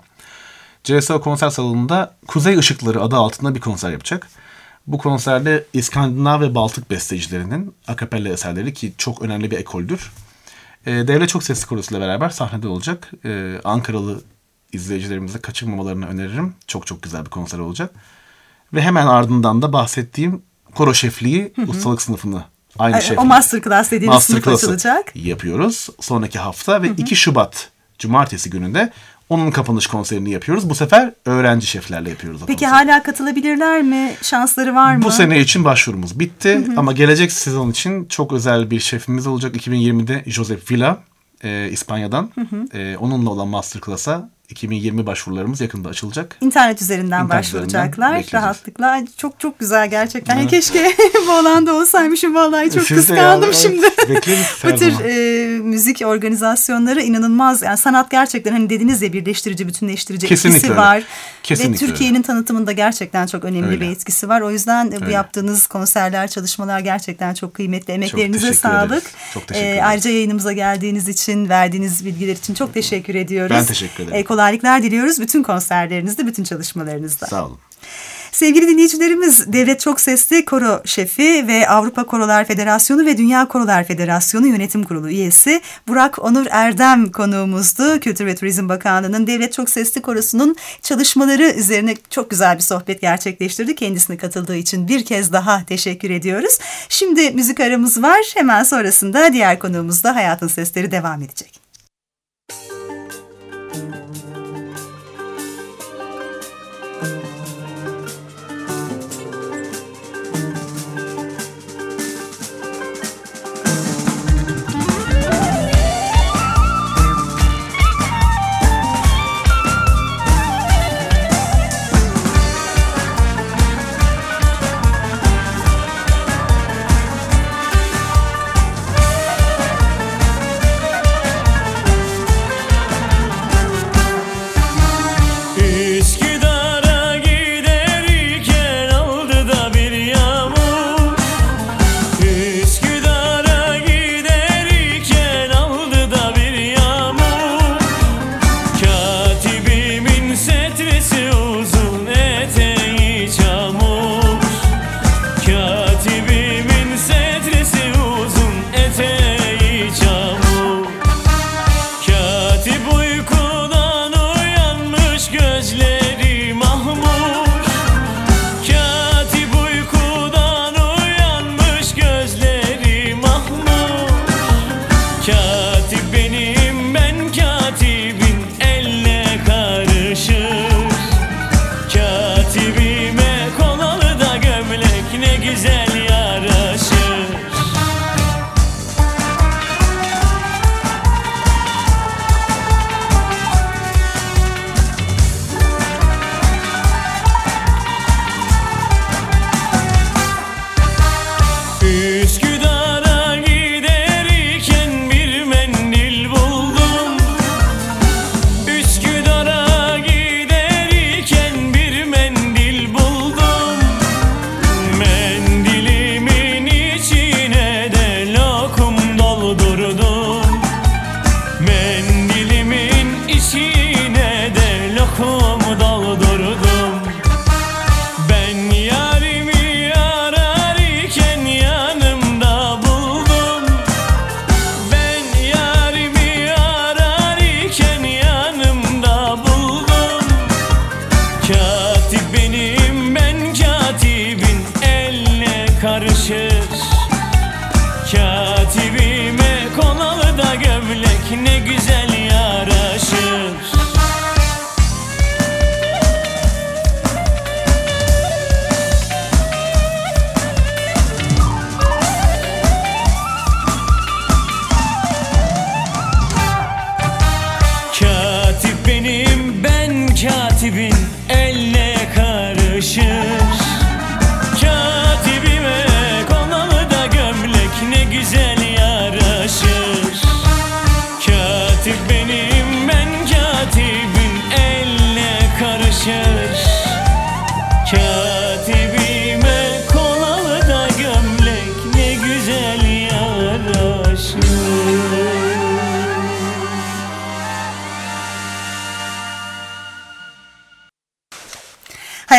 C S O konser salonunda Kuzey Işıkları adı altında bir konser yapacak. Bu konserde İskandinav ve Baltık bestecilerinin akapella eserleri ki çok önemli bir ekoldür. Devlet Çok Sesli Korosu ile beraber sahnede olacak. Ee, Ankaralı izleyicilerimize kaçırmamalarını öneririm. Çok çok güzel bir konser olacak. Ve hemen ardından da bahsettiğim koro şefliği, hı hı. ustalık sınıfını aynı e, şeflik. O masterclass dediğiniz sınıf açılacak. Yapıyoruz sonraki hafta ve hı hı. iki Şubat Cumartesi gününde Onun kapanış konserini yapıyoruz. Bu sefer öğrenci şeflerle yapıyoruz. Peki konseri. hala katılabilirler mi? Şansları var mı? Bu sene için başvurumuz bitti. Hı hı. Ama gelecek sezon için çok özel bir şefimiz olacak. iki bin yirmide Josep Villa e, İspanya'dan. Hı hı. E, onunla olan masterclass'a iki bin yirmi başvurularımız yakında açılacak. İnternet üzerinden İnternet başvuracaklar üzerinden rahatlıkla. Çok çok güzel gerçekten. Evet. Keşke bu alanda olsaymışım, vallahi çok Siz kıskandım şimdi. Bu tür e, müzik organizasyonları inanılmaz. Yani sanat gerçekten hani dediniz ya, birleştirici, bütünleştirici Kesinlikle etkisi öyle. var. Kesinlikle Ve Türkiye'nin tanıtımında gerçekten çok önemli öyle. bir etkisi var. O yüzden öyle. bu yaptığınız konserler, çalışmalar gerçekten çok kıymetli. Emeklerinize sağlık. Ederiz. Çok teşekkür ederim. E, ayrıca yayınımıza geldiğiniz için, verdiğiniz bilgiler için çok teşekkür ediyoruz. Ben teşekkür ederim. E, kolaylıklar diliyoruz bütün konserlerinizde, bütün çalışmalarınızda. Sağ olun. Sevgili dinleyicilerimiz, Devlet Çok Sesli Koro Şefi ve Avrupa Korolar Federasyonu ve Dünya Korolar Federasyonu Yönetim Kurulu üyesi Burak Onur Erdem konuğumuzdu. Kültür ve Turizm Bakanlığı'nın Devlet Çok Sesli Korosu'nun çalışmaları üzerine çok güzel bir sohbet gerçekleştirdi. Kendisine katıldığı için bir kez daha teşekkür ediyoruz. Şimdi müzik aramız var. Hemen sonrasında diğer konuğumuzda Hayatın Sesleri devam edecek.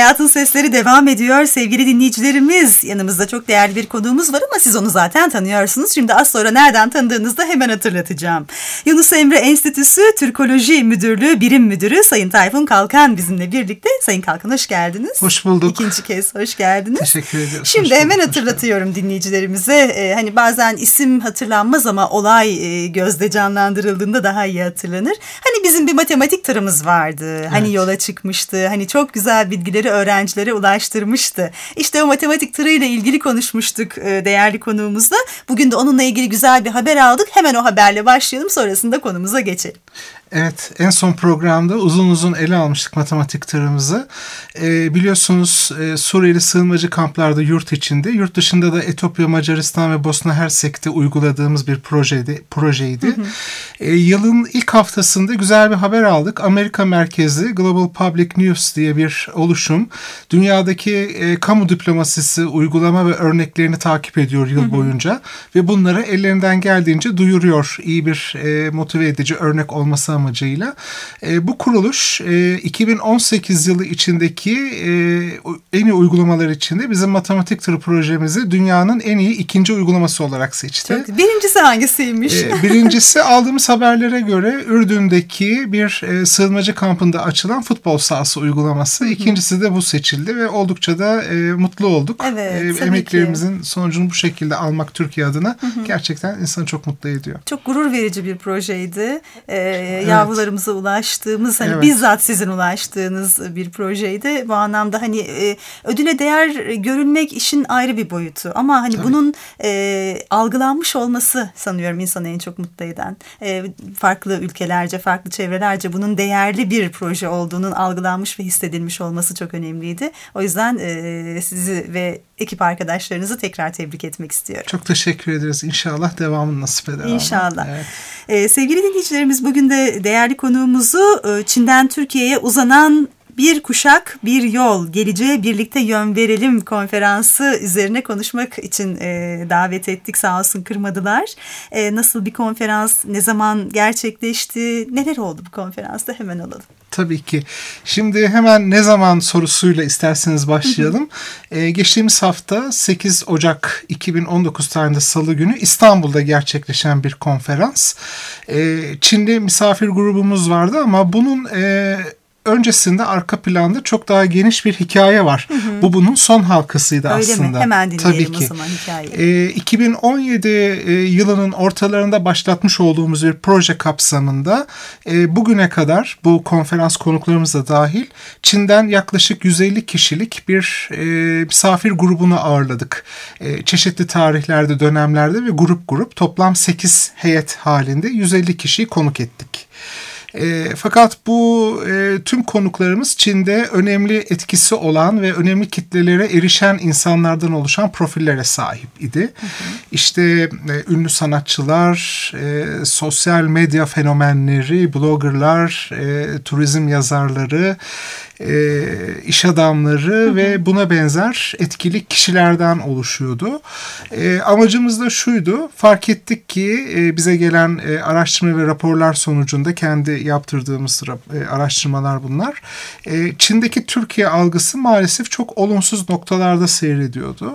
Hayatın Sesleri devam ediyor. Sevgili dinleyicilerimiz, yanımızda çok değerli bir konuğumuz var ama siz onu zaten tanıyorsunuz. Şimdi az sonra nereden tanıdığınızı da hemen hatırlatacağım. Yunus Emre Enstitüsü Türkoloji Müdürlüğü Birim Müdürü Sayın Tayfun Kalkan bizimle birlikte. Sayın Kalkan, hoş geldiniz. Hoş bulduk. İkinci kez hoş geldiniz. Teşekkür ederim. Şimdi hoş hemen bulduk, hatırlatıyorum dinleyicilerimize. Ee, hani bazen isim hatırlanmaz ama olay e, gözde canlandırıldığında daha iyi hatırlanır. Hani bizim bir matematik tırımız vardı. Evet. Hani yola çıkmıştı. Hani çok güzel bilgileri öğrencilere ulaştırmıştı. İşte o matematik tırıyla ilgili konuşmuştuk e, değerli konuğumuzla. Bugün de onunla ilgili güzel bir haber aldık. Hemen o haberle başlayalım, sonrasında konumuza geçelim. Evet, en son programda uzun uzun ele almıştık matematik tırımızı. Ee, biliyorsunuz e, Suriyeli sığınmacı kamplarda yurt içinde, yurt dışında da Etiyopya, Macaristan ve Bosna Hersek'te uyguladığımız bir projeydi. projeydi. Hı hı. E, yılın ilk haftasında güzel bir haber aldık. Amerika merkezli Global Public News diye bir oluşum dünyadaki e, kamu diplomasisi uygulama ve örneklerini takip ediyor yıl hı hı. boyunca ve bunları ellerinden geldiğince duyuruyor. İyi bir e, motive edici örnek olması amacıyla. E, bu kuruluş e, iki bin on sekiz yılı içindeki e, en iyi uygulamalar içinde bizim matematik tırı projemizi dünyanın en iyi ikinci uygulaması olarak seçti. Çok, birincisi hangisiymiş? E, birincisi aldığımız haberlere göre Ürdün'deki bir e, sığınmacı kampında açılan futbol sahası uygulaması. Hı-hı. İkincisi de bu seçildi ve oldukça da e, mutlu olduk. Evet, e, emeklerimizin ki. sonucunu bu şekilde almak Türkiye adına Hı-hı. gerçekten insanı çok mutlu ediyor. Çok gurur verici bir projeydi. Ee, yavrularımıza evet. ulaştığımız, hani evet. bizzat sizin ulaştığınız bir projeydi. Bu anlamda hani e, ödüle değer görülmek işin ayrı bir boyutu. Ama hani Tabii. bunun e, algılanmış olması sanıyorum insanı en çok mutlu eden. E, farklı ülkelerce, farklı çevrelerce bunun değerli bir proje olduğunun algılanmış ve hissedilmiş olması çok önemliydi. O yüzden e, sizi ve ekip arkadaşlarınızı tekrar tebrik etmek istiyorum. Çok teşekkür ederiz. İnşallah devamını nasip eder. İnşallah. Evet. Ee, sevgili dinleyicilerimiz, bugün de değerli konuğumuzu Çin'den Türkiye'ye uzanan Bir Kuşak Bir Yol, geleceğe birlikte yön verelim konferansı üzerine konuşmak için e, davet ettik. Sağ olsun kırmadılar. E, nasıl bir konferans, ne zaman gerçekleşti, neler oldu bu konferansta, hemen alalım. Tabii ki. Şimdi hemen ne zaman sorusuyla isterseniz başlayalım. ee, geçtiğimiz hafta sekiz Ocak iki bin on dokuz tarihinde Salı günü İstanbul'da gerçekleşen bir konferans. Ee, Çinli misafir grubumuz vardı ama bunun E, öncesinde arka planda çok daha geniş bir hikaye var. Hı hı. Bu bunun son halkasıydı Öyle aslında. Öyle mi? Hemen dinleyelim Tabii ki. o zaman hikayeyi. E, iki bin on yedi e, yılının ortalarında başlatmış olduğumuz bir proje kapsamında e, bugüne kadar bu konferans konuklarımız da dahil Çin'den yaklaşık yüz elli kişilik bir e, misafir grubunu ağırladık. E, çeşitli tarihlerde, dönemlerde ve grup grup toplam sekiz heyet halinde yüz elli kişiyi konuk ettik. E, fakat bu e, tüm konuklarımız Çin'de önemli etkisi olan ve önemli kitlelere erişen insanlardan oluşan profillere sahip idi. Hı hı. İşte e, ünlü sanatçılar, e, sosyal medya fenomenleri, bloggerlar, e, turizm yazarları, e, iş adamları hı hı. ve buna benzer etkili kişilerden oluşuyordu. E, amacımız da şuydu, fark ettik ki e, bize gelen e, araştırma ve raporlar sonucunda kendi yaptırdığımız e, araştırmalar bunlar. E, Çin'deki Türkiye algısı maalesef çok olumsuz noktalarda seyrediyordu.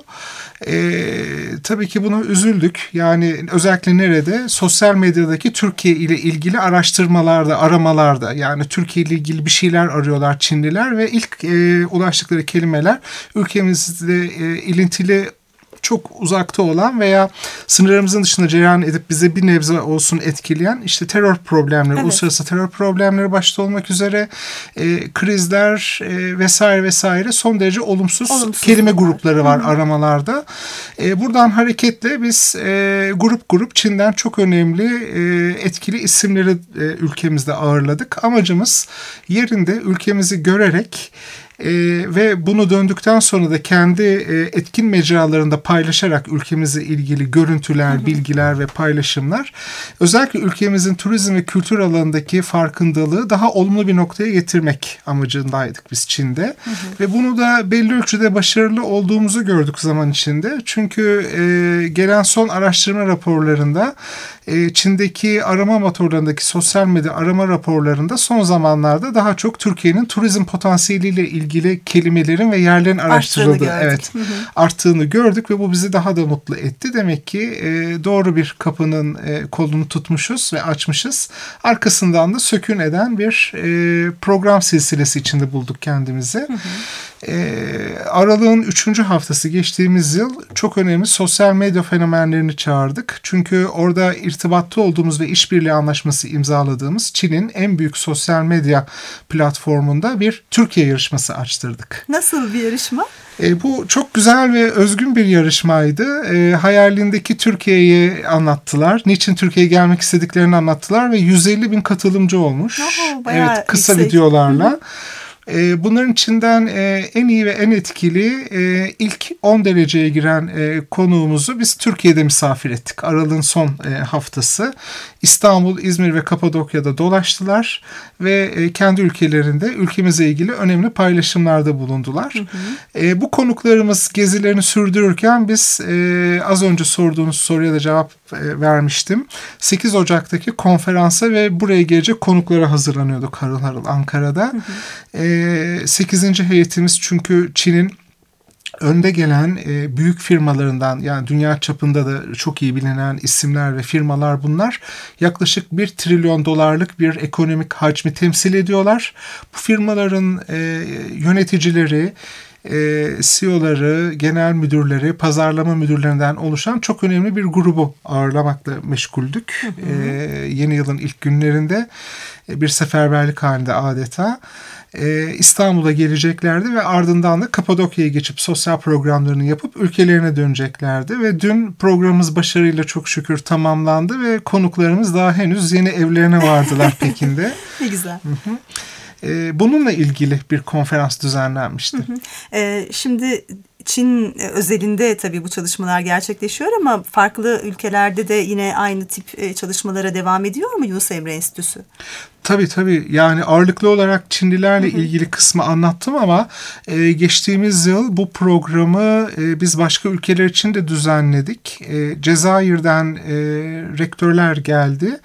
E, tabii ki buna üzüldük. Yani özellikle nerede? Sosyal medyadaki Türkiye ile ilgili araştırmalarda, aramalarda. Yani Türkiye ile ilgili bir şeyler arıyorlar Çinliler ve ilk e, ulaştıkları kelimeler ülkemizde e, ilintili çok uzakta olan veya sınırlarımızın dışında cereyan edip bize bir nebze olsun etkileyen işte terör problemleri, evet. uluslararası terör problemleri başta olmak üzere e, krizler e, vesaire vesaire son derece olumsuz, olumsuz kelime var. grupları var Hı-hı. aramalarda. E, buradan hareketle biz e, grup grup Çin'den çok önemli e, etkili isimleri e, ülkemizde ağırladık. Amacımız yerinde ülkemizi görerek Ee, ve bunu döndükten sonra da kendi e, etkin mecralarında paylaşarak ülkemizle ilgili görüntüler, hı hı. bilgiler ve paylaşımlar özellikle ülkemizin turizm ve kültür alanındaki farkındalığı daha olumlu bir noktaya getirmek amacındaydık biz Çin'de. Hı hı. Ve bunu da belli ölçüde başarılı olduğumuzu gördük zaman içinde. Çünkü e, gelen son araştırma raporlarında e, Çin'deki arama motorlarındaki sosyal medya arama raporlarında son zamanlarda daha çok Türkiye'nin turizm potansiyeliyle ilgili ilgili kelimelerin ve yerlerin araştırıldığı, gördük. evet, Hı hı. arttığını gördük ve bu bizi daha da mutlu etti. Demek ki e, doğru bir kapının e, kolunu tutmuşuz ve açmışız. Arkasından da sökün eden bir e, program silsilesi içinde bulduk kendimizi. Hı hı. E, Aralığın üçüncü haftası geçtiğimiz yıl çok önemli sosyal medya fenomenlerini çağırdık. Çünkü orada irtibatta olduğumuz ve işbirliği anlaşması imzaladığımız Çin'in en büyük sosyal medya platformunda bir Türkiye yarışması açtırdık. Nasıl bir yarışma? E, bu çok güzel ve özgün bir yarışmaydı. E, hayalindeki Türkiye'yi anlattılar. Niçin Türkiye'ye gelmek istediklerini anlattılar ve yüz elli bin katılımcı olmuş. Oho, bayağı evet, kısa yüksek. videolarla. Hı-hı. Bunların içinden en iyi ve en etkili ilk on dereceye giren konuğumuzu biz Türkiye'de misafir ettik. Aralık'ın son haftası. İstanbul, İzmir ve Kapadokya'da dolaştılar ve kendi ülkelerinde ülkemizle ilgili önemli paylaşımlarda bulundular. Hı hı. Bu konuklarımız gezilerini sürdürürken biz az önce sorduğunuz soruya da cevap vermiştim. sekiz Ocak'taki konferansa ve buraya gelecek konuklara hazırlanıyorduk harıl harıl Ankara'da. Hı hı. sekizinci heyetimiz çünkü Çin'in önde gelen e, büyük firmalarından, yani dünya çapında da çok iyi bilinen isimler ve firmalar bunlar. Yaklaşık bir trilyon dolarlık bir ekonomik hacmi temsil ediyorlar. Bu firmaların e, yöneticileri, E, C E O'ları, genel müdürleri, pazarlama müdürlerinden oluşan çok önemli bir grubu ağırlamakla meşguldük. Hı hı. E, yeni yılın ilk günlerinde e, bir seferberlik halinde adeta. E, İstanbul'a geleceklerdi ve ardından da Kapadokya'ya geçip sosyal programlarını yapıp ülkelerine döneceklerdi. Ve dün programımız başarıyla çok şükür tamamlandı ve konuklarımız daha henüz yeni evlerine vardılar Pekin'de. Ne güzel. Hı hı. Bununla ilgili bir konferans düzenlenmişti. Hı hı. Ee, şimdi Çin özelinde tabii bu çalışmalar gerçekleşiyor ama farklı ülkelerde de yine aynı tip çalışmalara devam ediyor mu Yunus Emre Enstitüsü? Tabii tabii. Yani ağırlıklı olarak Çinlilerle hı hı. ilgili kısmı anlattım ama e, geçtiğimiz yıl bu programı e, biz başka ülkeler için de düzenledik. E, Cezayir'den e, rektörler geldi.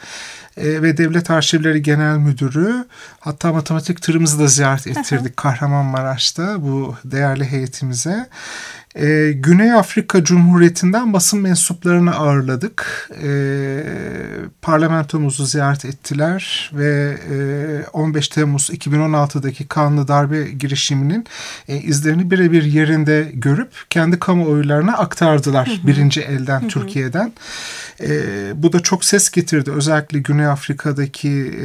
Ve Devlet Arşivleri Genel Müdürü, hatta matematik tırımızı da ziyaret ettirdik Kahramanmaraş'ta bu değerli heyetimize. Ee, Güney Afrika Cumhuriyeti'nden basın mensuplarını ağırladık. Ee, parlamentomuzu ziyaret ettiler ve e, on beş Temmuz iki bin on altıdaki kanlı darbe girişiminin e, izlerini birebir yerinde görüp kendi kamuoylarına aktardılar. Hı hı. Birinci elden, hı hı. Türkiye'den. E, bu da çok ses getirdi. Özellikle Güney Afrika'daki e,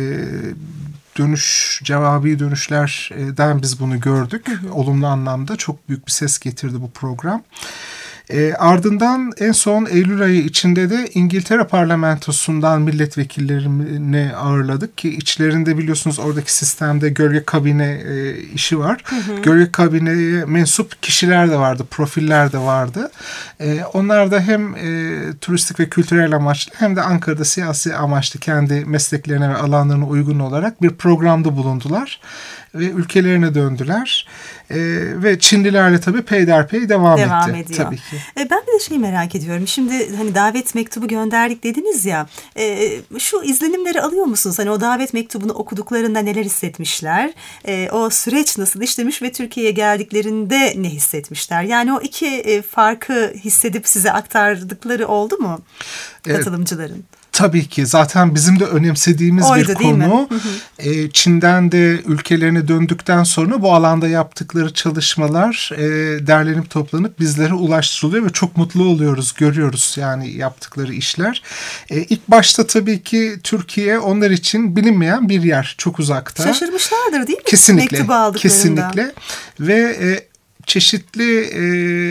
dönüş, cevabi dönüşlerden biz bunu gördük. Hı hı. Olumlu anlamda çok büyük bir ses getirdi bu program. E, ardından en son Eylül ayı içinde de İngiltere parlamentosundan milletvekillerini ağırladık ki içlerinde biliyorsunuz oradaki sistemde gölge kabine e, işi var. Hı hı. Gölge kabineye mensup kişiler de vardı, profiller de vardı. E, onlar da hem e, turistik ve kültürel amaçlı hem de Ankara'da siyasi amaçlı kendi mesleklerine ve alanlarına uygun olarak bir programda bulundular ve ülkelerine döndüler. Ee, ve Çinlilerle tabii peyderpey devam, devam etti. ediyor. Tabii ki. E, ben bir de şey merak ediyorum. Şimdi hani davet mektubu gönderdik dediniz ya. E, şu izlenimleri alıyor musunuz? Hani o davet mektubunu okuduklarında neler hissetmişler? E, o süreç nasıl işlemiş ve Türkiye'ye geldiklerinde ne hissetmişler? Yani o iki e, farkı hissedip size aktardıkları oldu mu katılımcıların? Evet. Tabii ki zaten bizim de önemsediğimiz Oydu, bir konu. Hı hı. E, Çin'den de ülkelerine döndükten sonra bu alanda yaptıkları çalışmalar e, derlenip toplanıp bizlere ulaştırılıyor ve çok mutlu oluyoruz, görüyoruz yani yaptıkları işler. E, ilk başta tabii ki Türkiye onlar için bilinmeyen bir yer, çok uzakta. Şaşırmışlardır değil mi? Kesinlikle, mektubu aldıklarında. Kesinlikle ve e, çeşitli e,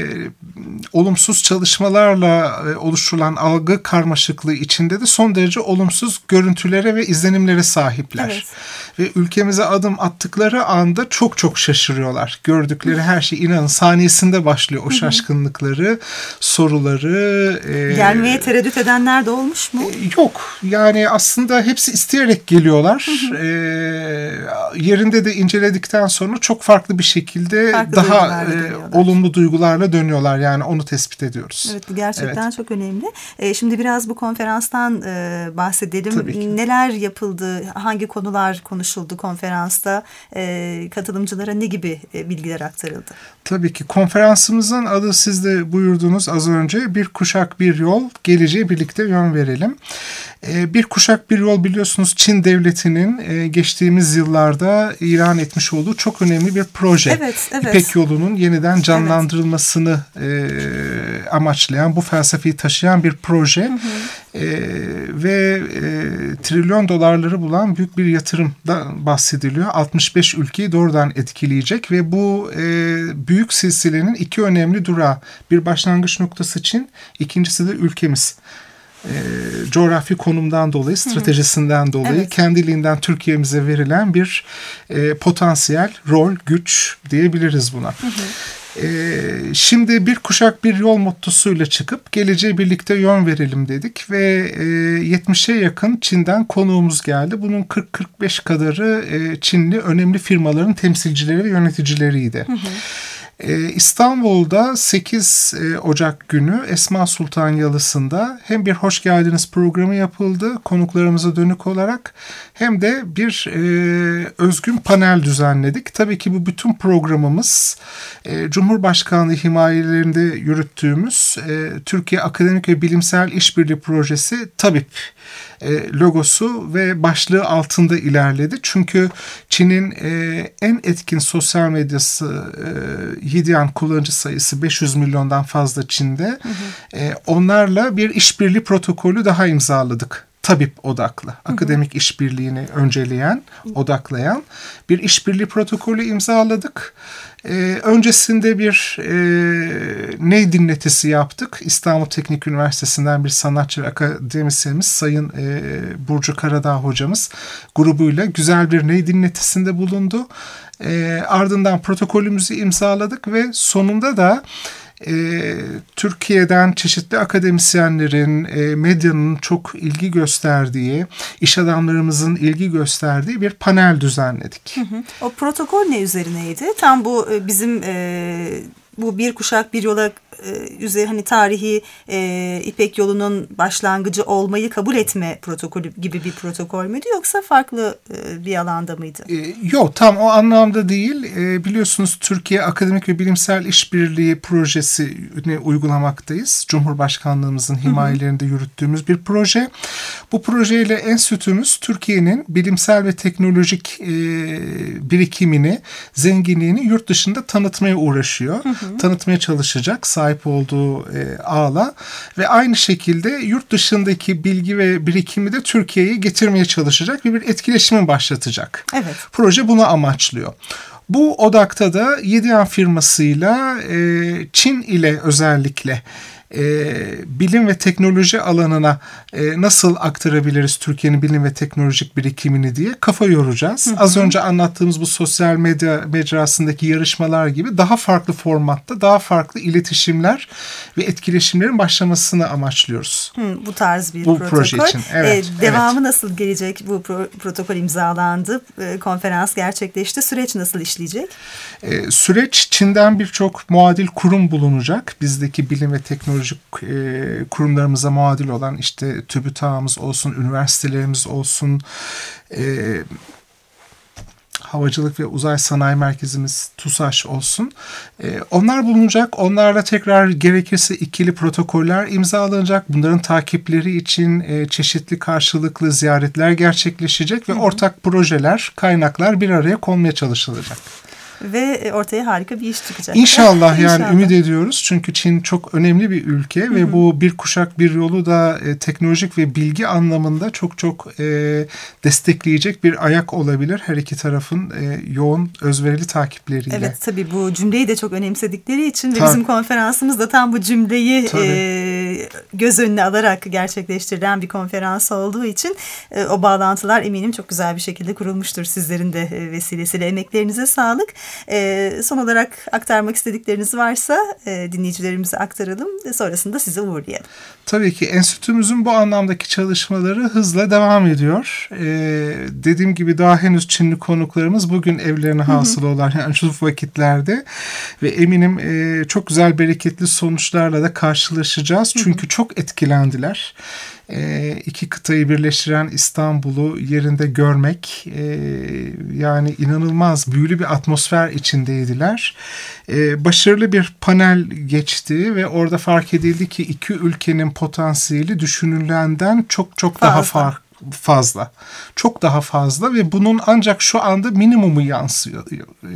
olumsuz çalışmalarla e, oluşturulan algı karmaşıklığı içinde de son derece olumsuz görüntülere ve izlenimlere sahipler. Evet. Ve ülkemize adım attıkları anda çok çok şaşırıyorlar. Gördükleri her şey inanın saniyesinde başlıyor o şaşkınlıkları, soruları. E, Gelmeye tereddüt edenler de olmuş mu? E, yok. Yani aslında hepsi isteyerek geliyorlar. Hı hı. E, yerinde de inceledikten sonra çok farklı bir şekilde farklı daha duygularla e, dönüyorlar. olumlu duygularla dönüyorlar. Yani onu tespit ediyoruz. Evet, bu gerçekten Evet. çok önemli. E, şimdi biraz bu konferanstan e, bahsedelim. Tabii ki. Neler yapıldı, hangi konular konuşuldu konferansta, e, katılımcılara ne gibi e, bilgiler aktarıldı? Tabii ki konferansımızın adı siz de buyurdunuz az önce, bir kuşak bir yol, geleceğe birlikte yön verelim. E, bir kuşak bir yol biliyorsunuz Çin devletinin e, geçtiğimiz yıllarda ilan etmiş olduğu çok önemli bir proje. Evet, evet. İpek yolunun yeniden canlandırılmasını e, amaçlayan, bu felsefeyi taşıyan bir proje. Hı hı. E, ve e, trilyon dolarları bulan büyük bir yatırımdan bahsediliyor. altmış beş ülkeyi doğrudan etkileyecek ve bu e, büyük silsilenin iki önemli durağı. Bir başlangıç noktası Çin, ikincisi de ülkemiz. E, coğrafi konumdan dolayı, stratejisinden dolayı, evet. kendiliğinden Türkiye'mize verilen bir e, potansiyel, rol, güç diyebiliriz buna. Hı hı. Ee, şimdi bir kuşak bir yol mottosuyla çıkıp geleceğe birlikte yön verelim dedik ve e, yetmişe yakın Çin'den konuğumuz geldi. Bunun kırk kırk beş kadarı e, Çinli önemli firmaların temsilcileri ve yöneticileriydi. Hı hı. Ee, İstanbul'da sekiz Ocak günü Esma Sultan Yalısı'nda hem bir hoş geldiniz programı yapıldı konuklarımıza dönük olarak, hem de bir e, özgün panel düzenledik. Tabii ki bu bütün programımız e, Cumhurbaşkanlığı himayelerinde yürüttüğümüz e, Türkiye Akademik ve Bilimsel İşbirliği Projesi TABİP e, logosu ve başlığı altında ilerledi. Çünkü Çin'in e, en etkin sosyal medyası e, Yidian kullanıcı sayısı beş yüz milyondan fazla Çin'de. Hı hı. E, onlarla bir işbirliği protokolü daha imzaladık. TABİP odaklı, hı hı. akademik işbirliğini önceleyen, odaklayan bir işbirliği protokolü imzaladık. Ee, öncesinde bir e, ney dinletisi yaptık. İstanbul Teknik Üniversitesi'nden bir sanatçı ve akademisyenimiz Sayın e, Burcu Karadağ hocamız grubuyla güzel bir ney dinletisinde bulundu. E, ardından protokolümüzü imzaladık ve sonunda da E, Türkiye'den çeşitli akademisyenlerin, e, medyanın çok ilgi gösterdiği, iş adamlarımızın ilgi gösterdiği bir panel düzenledik. Hı hı. O protokol ne üzerineydi? Tam bu bizim e, bu bir kuşak bir yola üzeri hani tarihi e, İpek yolunun başlangıcı olmayı kabul etme protokolü gibi bir protokol müydü, yoksa farklı e, bir alanda mıydı? E, yok, tam o anlamda değil. E, biliyorsunuz Türkiye Akademik ve Bilimsel İşbirliği Projesi'ni uygulamaktayız. Cumhurbaşkanlığımızın himayelerinde yürüttüğümüz bir proje. Bu projeyle enstitümüz Türkiye'nin bilimsel ve teknolojik e, birikimini, zenginliğini yurt dışında tanıtmaya uğraşıyor. Hı hı. Tanıtmaya çalışacak sahip olduğu e, ağla ve aynı şekilde yurt dışındaki bilgi ve birikimi de Türkiye'ye getirmeye çalışacak ve bir etkileşimi başlatacak. Evet. Proje bunu amaçlıyor. Bu odakta da Yidian firmasıyla e, Çin ile özellikle E, bilim ve teknoloji alanına e, nasıl aktarabiliriz Türkiye'nin bilim ve teknolojik birikimini diye kafa yoracağız. Hı hı. Az önce anlattığımız bu sosyal medya mecrasındaki yarışmalar gibi daha farklı formatta, daha farklı iletişimler ve etkileşimlerin başlamasını amaçlıyoruz. Hı, bu tarz bir bu protokol. Proje için. Evet, ee, devamı evet. nasıl gelecek? Bu pro- protokol imzalandı, e, konferans gerçekleşti. Süreç nasıl işleyecek? E, süreç Çin'den birçok muadil kurum bulunacak. Bizdeki bilim ve teknoloji E, kurumlarımıza muadil olan işte TÜBİTAK'ımız olsun, üniversitelerimiz olsun, e, Havacılık ve Uzay Sanayi Merkezimiz TUSAŞ olsun. E, onlar bulunacak. Onlarla tekrar gerekirse ikili protokoller imzalanacak. Bunların takipleri için e, çeşitli karşılıklı ziyaretler gerçekleşecek ve ortak projeler, kaynaklar bir araya konmaya çalışılacak. Ve ortaya harika bir iş çıkacak. İnşallah yani İnşallah. Ümit ediyoruz. Çünkü Çin çok önemli bir ülke, hı hı. ve bu bir kuşak bir yolu da e, teknolojik ve bilgi anlamında çok çok e, destekleyecek bir ayak olabilir. Her iki tarafın e, yoğun özverili takipleriyle. Evet, tabii bu cümleyi de çok önemsedikleri için tabii. ve bizim konferansımız da tam bu cümleyi e, göz önüne alarak gerçekleştirilen bir konferans olduğu için e, o bağlantılar eminim çok güzel bir şekilde kurulmuştur. Sizlerin de e, vesilesiyle emeklerinize sağlık. E, son olarak aktarmak istedikleriniz varsa e, dinleyicilerimize aktaralım. Sonrasında sizi uğurlayalım. Tabii ki enstitümüzün bu anlamdaki çalışmaları hızla devam ediyor. Ee, dediğim gibi daha henüz Çinli konuklarımız bugün evlerine hasıl olan yani şu vakitlerde ve eminim e, çok güzel bereketli sonuçlarla da karşılaşacağız. Çünkü çok etkilendiler. E, iki kıtayı birleştiren İstanbul'u yerinde görmek e, yani inanılmaz büyülü bir atmosfer içindeydiler. E, başarılı bir panel geçti ve orada fark edildi ki iki ülkenin potansiyeli düşünülenden çok çok fazla. daha farklı. fazla. Çok daha fazla ve bunun ancak şu anda minimumu yansıyor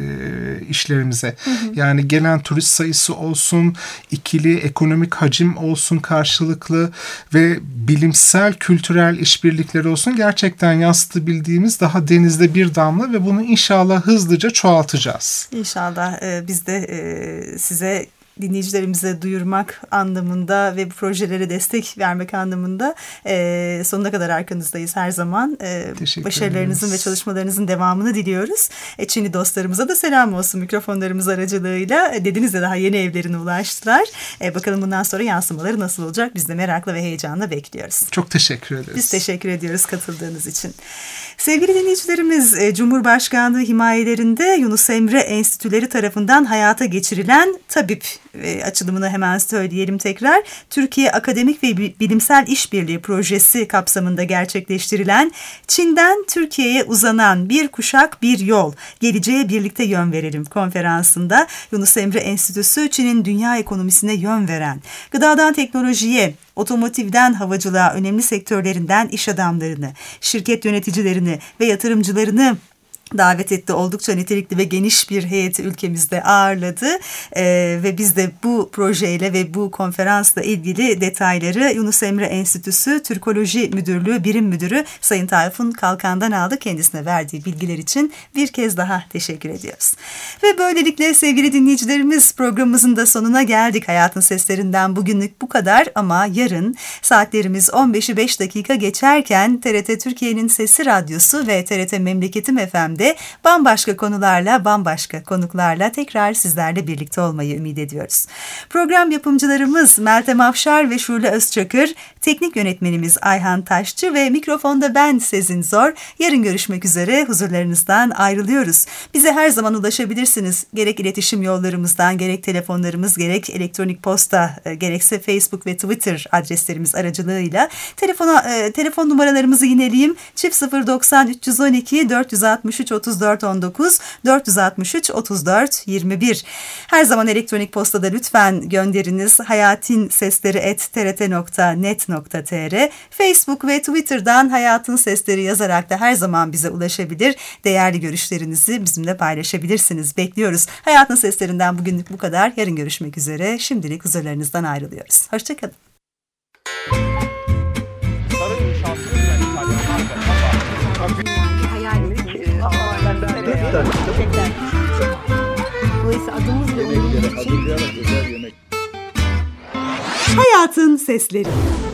e, işlerimize. Hı hı. Yani gelen turist sayısı olsun, ikili ekonomik hacim olsun karşılıklı ve bilimsel kültürel işbirlikleri olsun gerçekten yansıtabildiğimiz daha denizde bir damla ve bunu inşallah hızlıca çoğaltacağız. İnşallah e, biz de e, size dinleyicilerimize duyurmak anlamında ve bu projelere destek vermek anlamında e, sonuna kadar arkanızdayız her zaman. E, başarılarınızın ve çalışmalarınızın devamını diliyoruz. E, Çinli dostlarımıza da selam olsun mikrofonlarımız aracılığıyla. E, dediniz de daha yeni evlerine ulaştılar. E, bakalım bundan sonra yansımaları nasıl olacak? Biz de merakla ve heyecanla bekliyoruz. Çok teşekkür ederiz. Biz teşekkür ediyoruz katıldığınız için. Sevgili dinleyicilerimiz, Cumhurbaşkanlığı himayelerinde Yunus Emre Enstitüleri tarafından hayata geçirilen TABİP açılımını hemen söyleyelim tekrar. Türkiye Akademik ve Bilimsel İşbirliği Projesi kapsamında gerçekleştirilen Çin'den Türkiye'ye uzanan bir kuşak bir yol, geleceğe birlikte yön verelim konferansında Yunus Emre Enstitüsü Çin'in dünya ekonomisine yön veren, gıdadan teknolojiye, otomotivden havacılığa önemli sektörlerinden iş adamlarını, şirket yöneticilerini ve yatırımcılarını davet etti. Oldukça nitelikli ve geniş bir heyeti ülkemizde ağırladı ee, ve biz de bu projeyle ve bu konferansla ilgili detayları Yunus Emre Enstitüsü Türkoloji Müdürlüğü Birim Müdürü Sayın Tayfun Kalkan'dan aldı. Kendisine verdiği bilgiler için bir kez daha teşekkür ediyoruz. Ve böylelikle sevgili dinleyicilerimiz programımızın da sonuna geldik. Hayatın Seslerinden bugünlük bu kadar ama yarın saatlerimiz on beşi beş dakika geçerken T R T Türkiye'nin Sesi Radyosu ve T R T Memleketim F M'de bambaşka konularla, bambaşka konuklarla tekrar sizlerle birlikte olmayı ümit ediyoruz. Program yapımcılarımız Meltem Afşar ve Şule Özçakır, teknik yönetmenimiz Ayhan Taşçı ve mikrofonda ben Sezin Zor. Yarın görüşmek üzere, huzurlarınızdan ayrılıyoruz. Bize her zaman ulaşabilirsiniz. Gerek iletişim yollarımızdan, gerek telefonlarımız, gerek elektronik posta, gerekse Facebook ve Twitter adreslerimiz aracılığıyla. Telefona, e, telefon numaralarımızı yineleyeyim. Çift sıfır doksan üç yüz on iki dört yüz altmış üç otuz dört on dokuz dört yüz altmış üç otuz dört yirmi bir. Her zaman elektronik postada lütfen gönderiniz. hayatinsesleri at t r t nokta net nokta t r. Facebook ve Twitter'dan Hayatın Sesleri yazarak da her zaman bize ulaşabilir. Değerli görüşlerinizi bizimle paylaşabilirsiniz. Bekliyoruz. Hayatın Seslerinden bugünlük bu kadar. Yarın görüşmek üzere. Şimdilik huzurlarınızdan ayrılıyoruz. Hoşçakalın. Dolayısıyla adımız ve Yemeklere hazırlayarak özel yemek. Hayatın Sesleri.